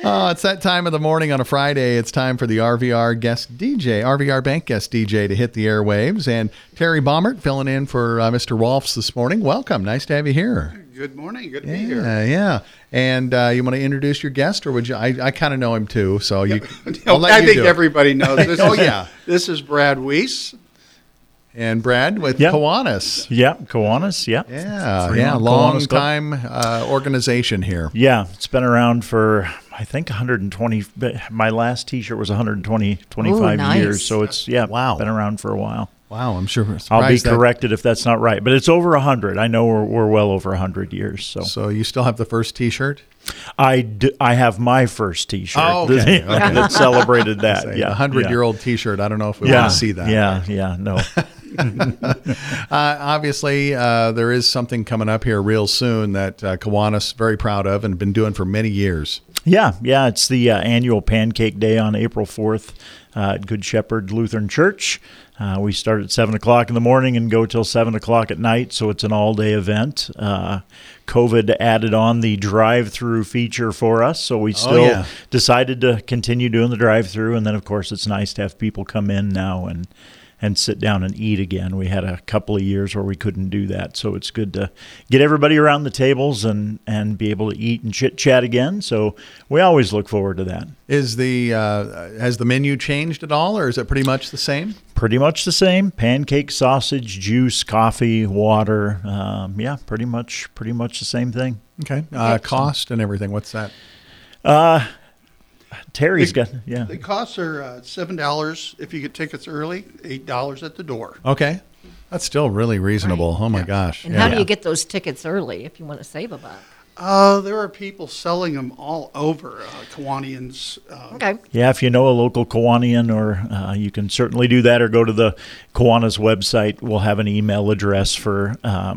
It's that time of the morning on a Friday. It's time for the RVR Bank guest DJ to hit the airwaves. And Terry Baumert filling in for Mr. Wolfs this morning. Welcome. Nice to have you here. Good morning. Good to be here. Yeah. And you want to introduce your guest, or would you? I kind of know him too, so I think everybody knows. This is Brad Weiss. And Brad with Kiwanis. Yeah, Kiwanis, yeah. Yeah, long time organization here. Yeah, it's been around for, I think, 120. My last T-shirt was 25 years, so it's, been around for a while. Wow, I'm sure. I'll be corrected if that's not right, but it's over 100. I know we're well over 100 years. So you still have the first T-shirt? I have my first T-shirt that celebrated that. A 100-year-old T-shirt. I don't know if we want to see that. No. Obviously, there is something coming up here real soon that Kiwanis very proud of and been doing for many years. Yeah, it's the annual Pancake Day on April 4th at Good Shepherd Lutheran Church. We start at 7 o'clock in the morning and go till 7 o'clock at night, so it's an all-day event. COVID added on the drive-through feature for us, so we still decided to continue doing the drive-through, and then, of course, it's nice to have people come in now and sit down and eat again. We had a couple of years where we couldn't do that, so it's good to get everybody around the tables and be able to eat and chit-chat again, so we always look forward to that. Has the menu changed at all, or is it pretty much the same? Pretty much the same. Pancake, sausage, juice, coffee, water. Pretty much the same thing. Okay. Cost and everything, what's that? Terry's got, The costs are $7 if you get tickets early, $8 at the door. Okay. That's still really reasonable. Right. Oh, my gosh. And how do you get those tickets early if you want to save a buck? There are people selling them all over, Kiwanians. Okay. Yeah, if you know a local Kiwanian, or you can certainly do that, or go to the Kiwanis website. We'll have an email address for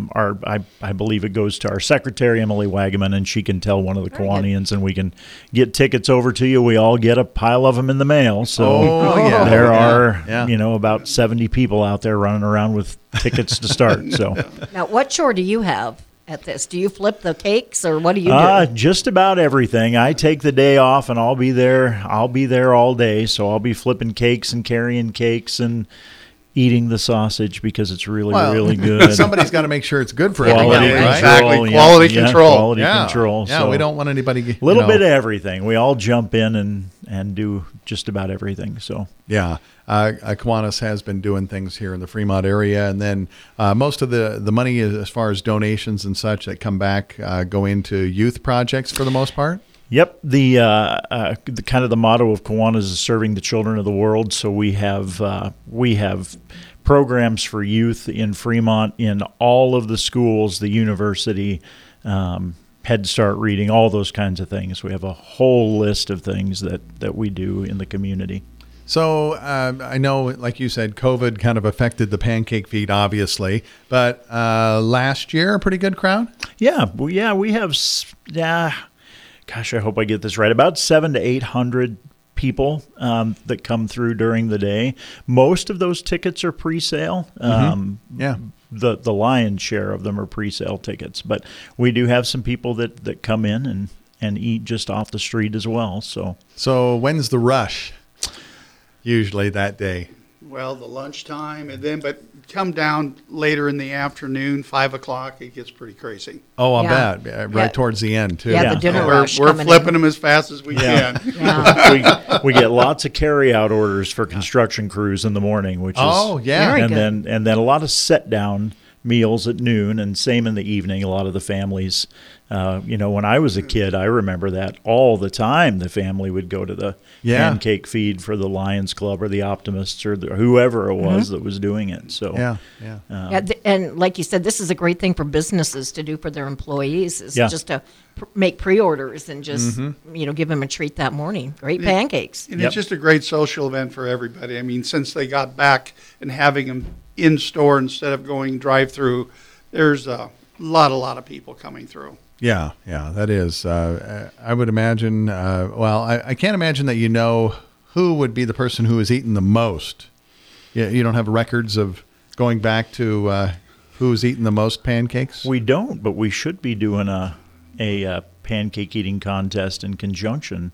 I believe it goes to our secretary, Emily Wagaman, and she can tell one of the Kiwanians, and we can get tickets over to you. We all get a pile of them in the mail. So there are, about 70 people out there running around with tickets to start. So now, what chore do you have at this? Do you flip the cakes, or what do you do? Just about everything. I take the day off, and I'll be there all day, so I'll be flipping cakes and carrying cakes and eating the sausage because it's really good. Somebody's got to make sure it's good for everybody, right? Exactly. Quality control. Quality control. Yeah, so we don't want anybody. A little bit of everything. We all jump in and do just about everything. So yeah. Kiwanis has been doing things here in the Fremont area, and then most of the money, as far as donations and such that come back, go into youth projects for the most part. Yep, the kind of the motto of Kiwanis is serving the children of the world. So we have programs for youth in Fremont in all of the schools, the university, Head Start reading, all those kinds of things. We have a whole list of things that we do in the community. So I know, like you said, COVID kind of affected the pancake feed, obviously. But last year, a pretty good crowd? Yeah, we have, gosh, I hope I get this right, about 700 to 800 people that come through during the day. Most of those tickets are pre-sale. The lion's share of them are pre-sale tickets. But we do have some people that come in and eat just off the street as well. So when's the rush? Usually that day. Well, the lunchtime, but come down later in the afternoon, 5 o'clock, it gets pretty crazy. Oh, I bet. Right towards the end, too. Yeah, the dinner rush. We're flipping them as fast as we can. Yeah. we get lots of carry-out orders for construction crews in the morning, which is very and good. then a lot of set-down meals at noon, and same in the evening. A lot of the families, when I was a kid, I remember that all the time. The family would go to the pancake feed for the Lions Club or the Optimists or whoever it was that was doing it. So and like you said, this is a great thing for businesses to do for their employees, is just to make pre-orders and just give them a treat that morning. Great pancakes. And it's just a great social event for everybody. I mean, since they got back and having them in store instead of going drive-through, there's a lot of people coming through. Yeah, that is. I would imagine, I can't imagine that who would be the person who has eaten the most. You don't have records of going back to who's eaten the most pancakes? We don't, but we should be doing a pancake eating contest in conjunction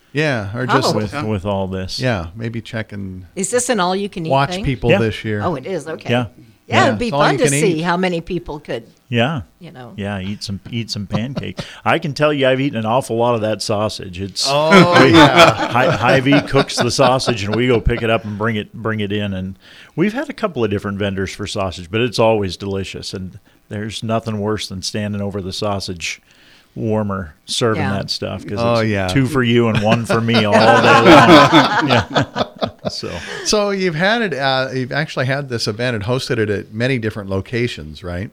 Yeah, or just with all this. Yeah, maybe check and Is this an all-you-can-eat watch thing? people Yeah. this year. Oh, it is. Okay. Yeah. Yeah, it'd be It's all fun you to can see eat. how many people could, Yeah. you know. Yeah, eat some pancake. I can tell you I've eaten an awful lot of that sausage. It's Hy-Vee cooks the sausage and we go pick it up and bring it in, and we've had a couple of different vendors for sausage, but it's always delicious, and there's nothing worse than standing over the sausage warmer serving Yeah. that stuff, because Oh, it's yeah. 2 for you and 1 for me all day long. Yeah. So you've had it. You've actually had this event and hosted it at many different locations, right?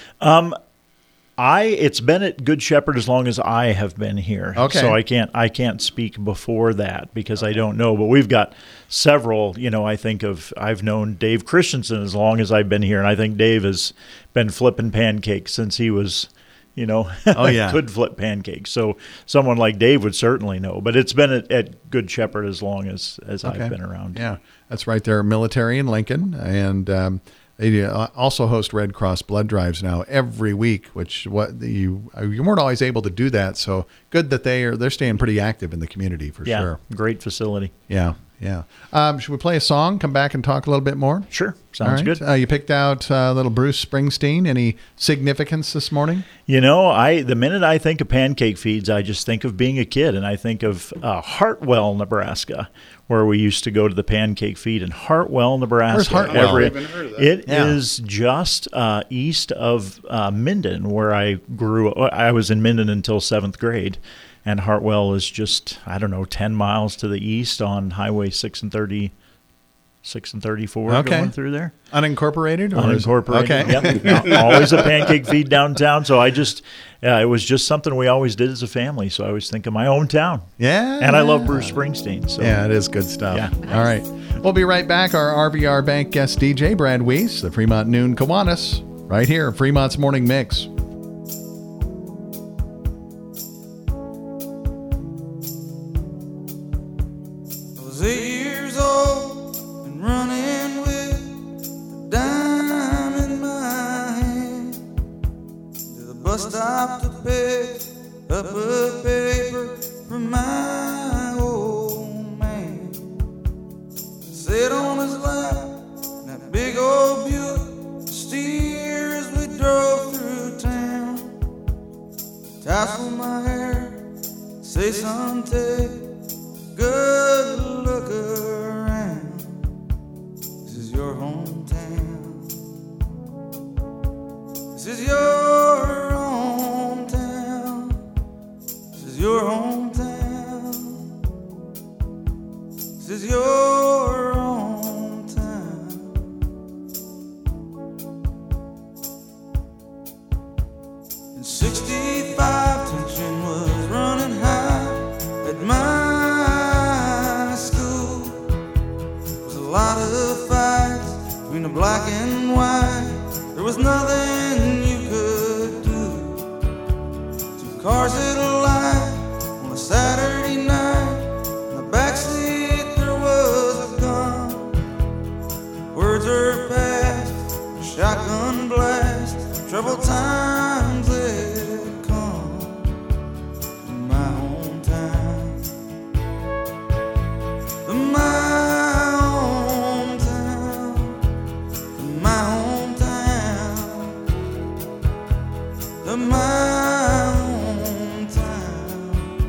It's been at Good Shepherd as long as I have been here. Okay. So I can't speak before that because I don't know. But we've got several. I've known Dave Christensen as long as I've been here, and I think Dave has been flipping pancakes since he was, Oh, yeah. could flip pancakes. So someone like Dave would certainly know. But it's been at Good Shepherd as long as I've been around. Yeah, that's right there, Military in Lincoln, and they also host Red Cross blood drives now every week. Which you weren't always able to do that, so good that they're staying pretty active in the community for Yeah, sure. great facility. Yeah. Should we play a song? Come back and talk a little bit more. Sure, All sounds right. good. You picked out little Bruce Springsteen. Any significance this morning? The minute I think of pancake feeds, I just think of being a kid, and I think of Hartwell, Nebraska, where we used to go to the pancake feed in Hartwell, Nebraska. Where's Hartwell? I've never even heard of that. It Yeah. is just east of Minden, where I grew up. I was in Minden until 7th grade, and Hartwell is just, 10 miles to the east on Highway 6 and 34 Okay. going through there. Unincorporated? Unincorporated. Okay. Yep. Always a pancake feed downtown. So it was just something we always did as a family. So I always think of my hometown. Yeah. And I love Bruce Springsteen. So Yeah, it is good stuff. Yeah. All right. We'll be right back. Our RVR Bank guest DJ, Brad Weiss, the Fremont Noon Kiwanis, right here, Fremont's Morning Mix. I was 8 years old and running with a dime in my hand to the bus stop to pick up a paper from my old man. Sit on his lap in that big old Buick steer as we drove through town. Tassel my hair, say son, take good look around. This is your hometown. This is your hometown. This is your hometown. This is your hometown. In '65, tension was running high at my school. There was a lot of fights between the black and white. There was nothing you could do. 2 cars at a light on a Saturday night. In the backseat there was a gun. Words are passed, a shotgun blast. Troubled times had come in my hometown. My hometown, my hometown, my hometown.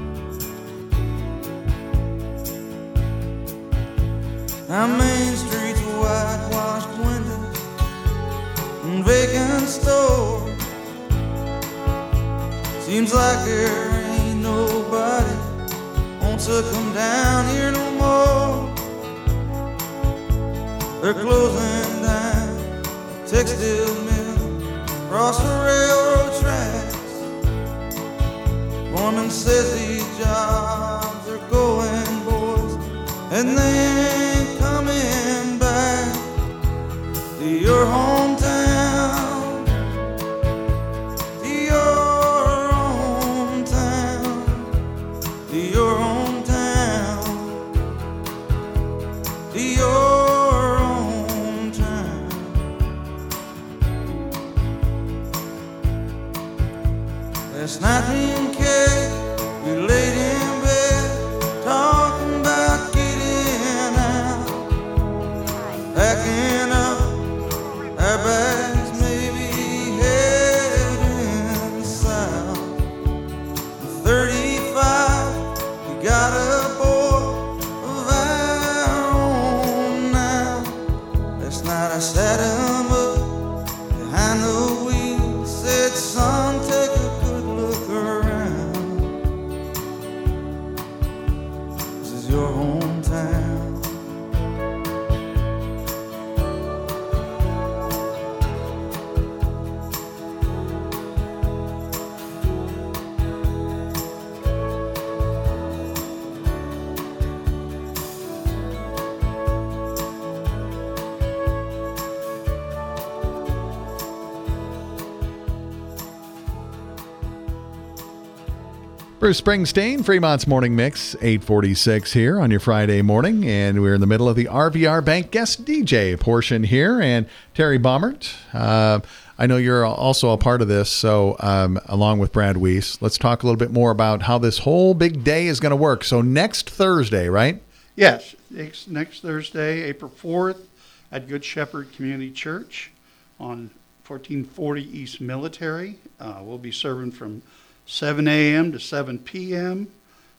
Our main streets, whitewashed windows and vacant stores. Seems like there ain't nobody wants to come down here no more. They're closing down a textile mill across the railroad tracks. Foreman says these jobs are going, boys, and they ain't coming back to your hometown. To your hometown. To your hometown. To your hometown. Last night me and Kay, we laid in bed, is your hometown. Bruce Springsteen, Fremont's Morning Mix, 8:46 here on your Friday morning, and we're in the middle of the RVR Bank guest DJ portion here. And Terry Baumert, I know you're also a part of this, so along with Brad Weiss, let's talk a little bit more about how this whole big day is going to work. So next Thursday, right? Yes, next Thursday, April 4th, at Good Shepherd Community Church on 1440 East Military. We'll be serving from 7 a.m. to 7 p.m.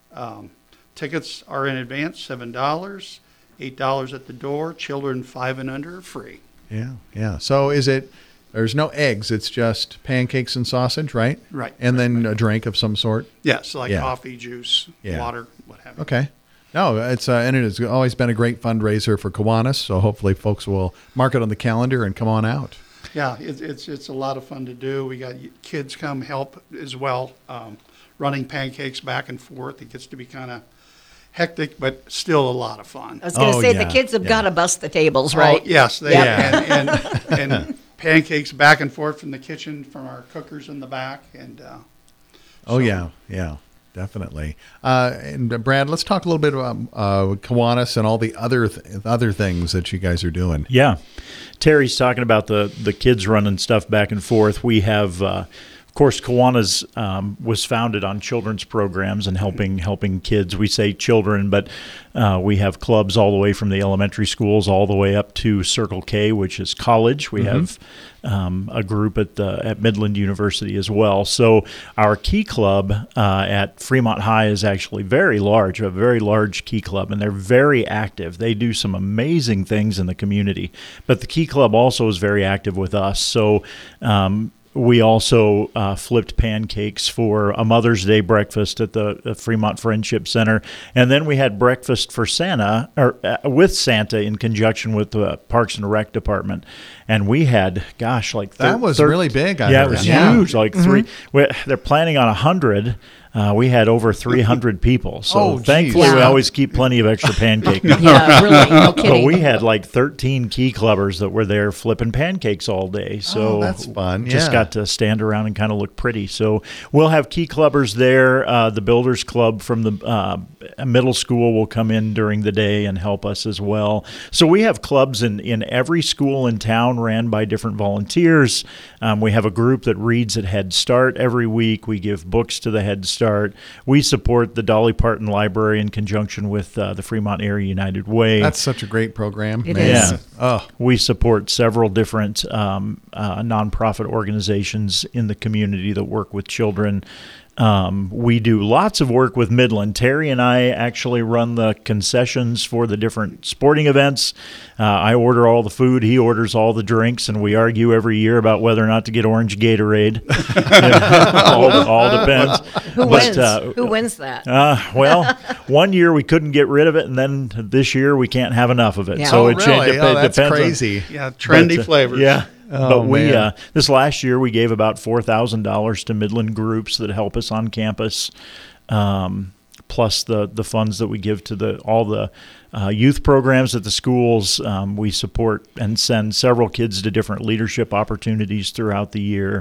Tickets are in advance, $7, $8 at the door. Children 5 and under are free. Yeah. So there's no eggs, it's just pancakes and sausage, right? Right. And then a drink of some sort? Yes, coffee, juice, water, what have you. Okay. No, it's and it has always been a great fundraiser for Kiwanis, so hopefully folks will mark it on the calendar and come on out. Yeah, it's a lot of fun to do. We got kids come help as well, running pancakes back and forth. It gets to be kind of hectic, but still a lot of fun. I was going to say, the kids have got to bust the tables, right? Oh, yes, they and pancakes back and forth from the kitchen, from our cookers in the back. And yeah, definitely. And Brad, let's talk a little bit about Kiwanis and all the other things that you guys are doing. Yeah. Terry's talking about the kids running stuff back and forth. We have, of course, Kiwanis was founded on children's programs and helping kids. We say children, but we have clubs all the way from the elementary schools all the way up to Circle K, which is college. We have a group at Midland University as well. So our Key Club at Fremont High is actually very large, a very large Key Club, and they're very active. They do some amazing things in the community. But the Key Club also is very active with us. So we also flipped pancakes for a Mother's Day breakfast at the Fremont Friendship Center, and then we had breakfast for Santa, or with Santa, in conjunction with the Parks and Rec Department, and we had, that was really big. It was huge. Like they're planning on 100. We had over 300 people, so thankfully we always keep plenty of extra pancake. Yeah, really, no kidding. But we had like 13 Key Clubbers that were there flipping pancakes all day. So that's fun. Just got to stand around and kind of look pretty. So we'll have Key Clubbers there. The Builders Club from the middle school will come in during the day and help us as well. So we have clubs in every school in town, ran by different volunteers. We have a group that reads at Head Start every week. We give books to the Head Start. We support the Dolly Parton Library in conjunction with the Fremont Area United Way. That's such a great program. It is. We support several different nonprofit organizations in the community that work with children. We do lots of work with Midland. Terry and I actually run the concessions for the different sporting events. I order all the food, he orders all the drinks, and we argue every year about whether or not to get orange Gatorade. all depends. Who wins that? Well, one year we couldn't get rid of it, and then this year we can't have enough of it. Yeah. So it depends. Crazy. Trendy flavors. Yeah. Oh, but this last year we gave about $4,000 to Midland groups that help us on campus, plus the funds that we give to all the youth programs at the schools. We support and send several kids to different leadership opportunities throughout the year.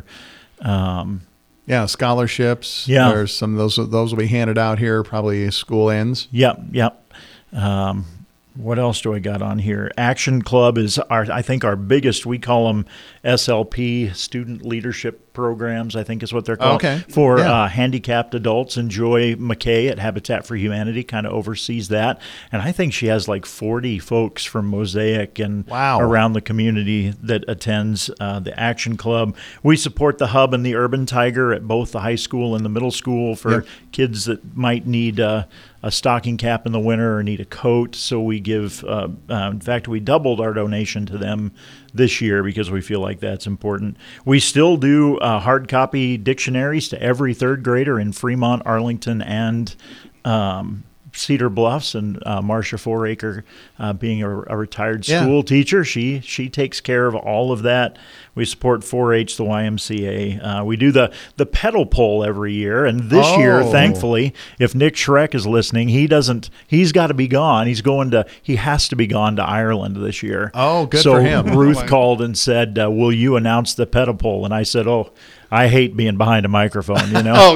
Scholarships. Yeah. There's some of those will be handed out here probably as school ends. Yep. What else do I got on here? Action Club is I think our biggest. We call them SLP, Student Leadership Programs, I think is what they're called. Okay. For handicapped adults. And Joy McKay at Habitat for Humanity kind of oversees that. And I think she has like 40 folks from Mosaic and around the community that attends the Action Club. We support the Hub and the Urban Tiger at both the high school and the middle school for kids that might need a stocking cap in the winter or need a coat. So we give, in fact, we doubled our donation to them this year because we feel like that's important. We still do hard copy dictionaries to every third grader in Fremont, Arlington, and Cedar Bluffs, and Marcia Foraker, being a retired school teacher, she takes care of all of that. We support 4-H, the YMCA. We do the pedal pull every year, and this year, thankfully, if Nick Schreck is listening, he's got to be gone. He has to be gone to Ireland this year. Oh, good for him. So Ruth called and said, "Will you announce the pedal pull?" And I said, "Oh, I hate being behind a microphone, you know." Oh,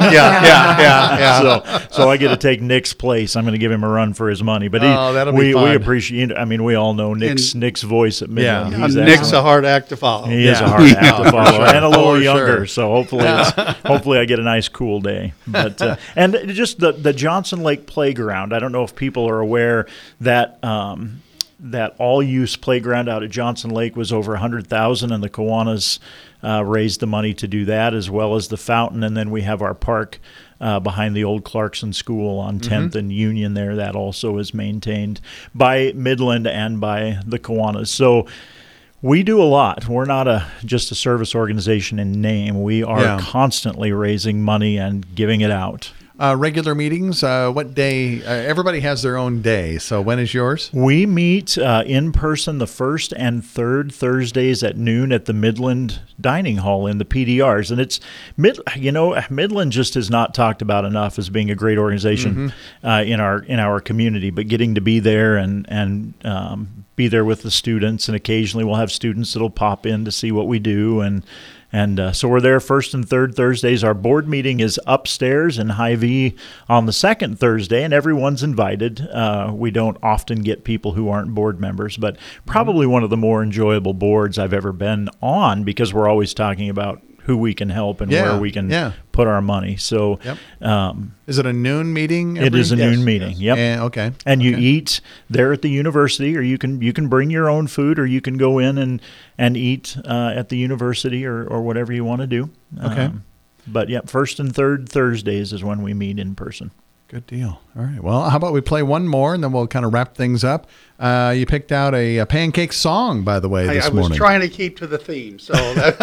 yeah. So I get to take Nick's place. I'm going to give him a run for his money. But that'll be fun. we appreciate. I mean, we all know Nick's voice at Midland. Yeah. He's Nick's excellent. a hard act to follow. He is a hard act to follow, and a little For younger. sure. So hopefully I get a nice cool day. But and just the Johnson Lake Playground. I don't know if people are aware that. That all-use playground out at Johnson Lake was over $100,000, and the Kiwanis raised the money to do that, as well as the fountain. And then we have our park behind the old Clarkson School on 10th and Union there. That also is maintained by Midland and by the Kiwanis. So we do a lot. We're not just a service organization in name. We are constantly raising money and giving it out. Regular meetings, what day? Everybody has their own day. So when is yours? We meet in person the first and third Thursdays at noon at the Midland Dining Hall in the PDRs. And it's Midland just is not talked about enough as being a great organization in our community. But getting to be there and be there with the students, and occasionally we'll have students that'll pop in to see what we do. And so we're there first and third Thursdays. Our board meeting is upstairs in Hy-Vee on the second Thursday, and everyone's invited. We don't often get people who aren't board members, but probably one of the more enjoyable boards I've ever been on, because we're always talking about who we can help and where we can put our money. So, is it a noon meeting? It is a noon meeting. Yes. Yep. Okay. And you eat there at the university, or you can bring your own food, or you can go in and eat at the university, or whatever you want to do. Okay. But first and third Thursdays is when we meet in person. Good deal. All right. Well, how about we play one more, and then we'll kind of wrap things up. You picked out a pancake song, by the way, this morning. I was trying to keep to the theme. So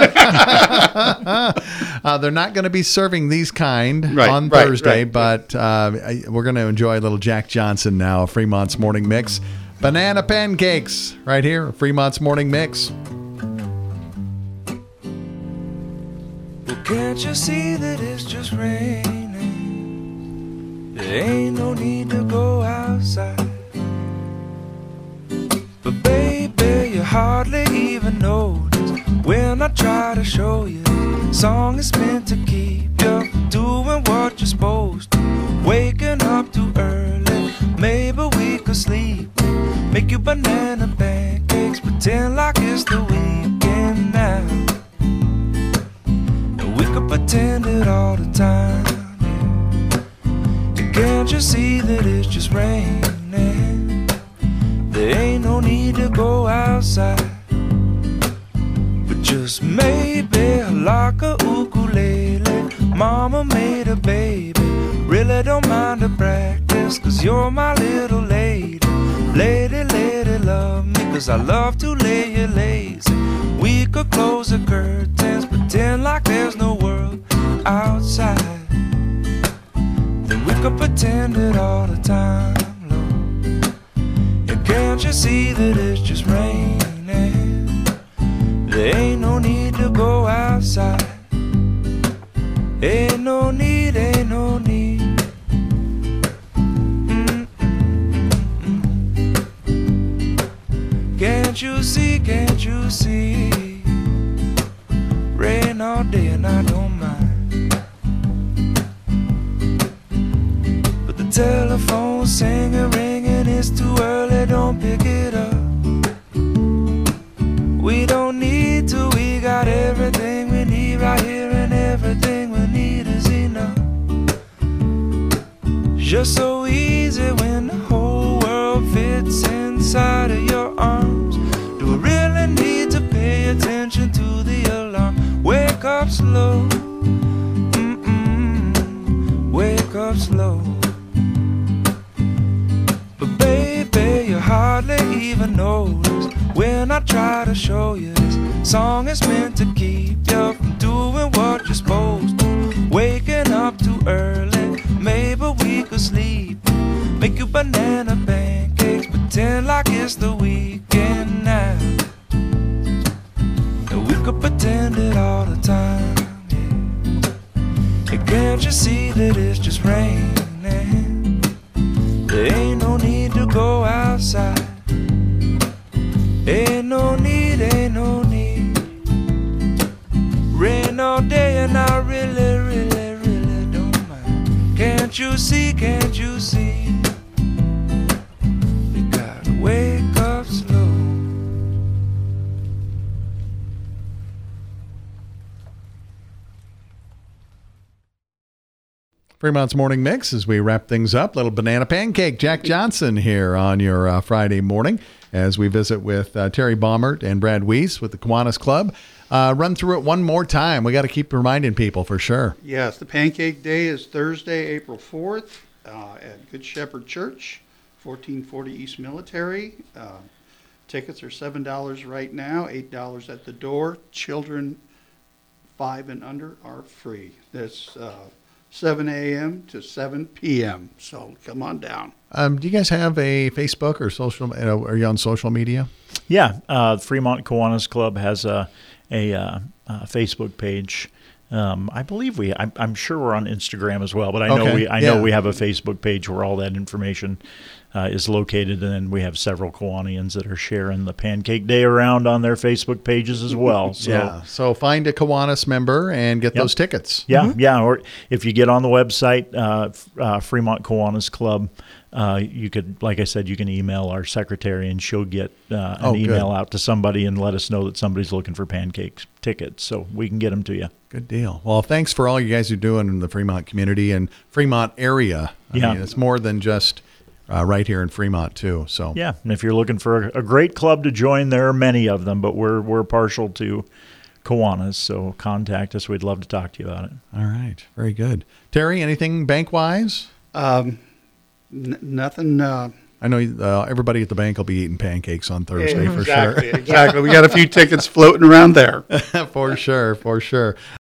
they're not going to be serving these kind on Thursday, but we're going to enjoy a little Jack Johnson now, Fremont's Morning Mix. Banana pancakes right here, Fremont's Morning Mix. Well, can't you see that it's just raining? There ain't no need to go outside. But baby, you hardly even notice when I try to show you the song is meant to keep you doing what you're supposed to. Waking up too early, maybe we could sleep. Make you banana pancakes, pretend like it's the weekend now. And we could pretend it all the time. Can't you see that it's just raining? There ain't no need to go outside. But just maybe like a ukulele, mama made a baby. Really don't mind the practice, 'cause you're my little lady. Lady, lady, love me, 'cause I love to lay you lazy. We could close the curtains, pretend like there's no world outside. Then we could pretend it all the time, Lord. And can't you see that it's just raining? There ain't no need to go outside. Ain't no need, ain't no need. Can't you see, can't you see? Rain all day and I don't mind. Telephone singing, ringing, it's too early, don't pick it up. We don't need to, we got everything we need right here, and everything we need is enough. Just so easy when the whole world fits inside of your arms. Do we really need to pay attention to the alarm? Wake up slow, wake up slow. You hardly even notice when I try to show you this song is meant to keep you from doing what you're supposed to. Waking up too early, maybe we could sleep. Make you banana pancakes, pretend like it's the weekend now. And we could pretend it all the time, yeah. And can't you see that it's just raining? There ain't no need to go outside. Ain't no need, ain't no need. Rain all day and I really, really, really don't mind. Can't you see, can't you see? You gotta wake up slow. Fremont's Morning Mix as we wrap things up. Little banana pancake. Jack Johnson here on your Friday morning as we visit with Terry Baumert and Brad Weiss with the Kiwanis Club. Run through it one more time. We got to keep reminding people for sure. Yes, the Pancake Day is Thursday, April 4th at Good Shepherd Church, 1440 East Military. Tickets are $7 right now, $8 at the door. Children 5 and under are free. That's 7 a.m. to 7 p.m. So come on down. Do you guys have a Facebook or social? Are you on social media? Yeah, Fremont Kiwanis Club has a Facebook page. I believe I'm sure we're on Instagram as well, but I know we have a Facebook page where all that information is located, and then we have several Kiwanians that are sharing the Pancake Day around on their Facebook pages as well. So, so find a Kiwanis member and get those tickets. Yeah, or if you get on the website, Fremont Kiwanis Club, you could, like I said, you can email our secretary and she'll get an email out to somebody and let us know that somebody's looking for pancakes tickets, so we can get them to you. Good deal. Well, thanks for all you guys are doing in the Fremont community and Fremont area. I mean, it's more than just right here in Fremont too. So yeah, and if you're looking for a great club to join, there are many of them, but we're partial to Kiwanis, so contact us. We'd love to talk to you about it. All right, very good. Terry, anything bank wise? Nothing. I know everybody at the bank will be eating pancakes on Thursday for sure. Exactly. We got a few tickets floating around there. For sure.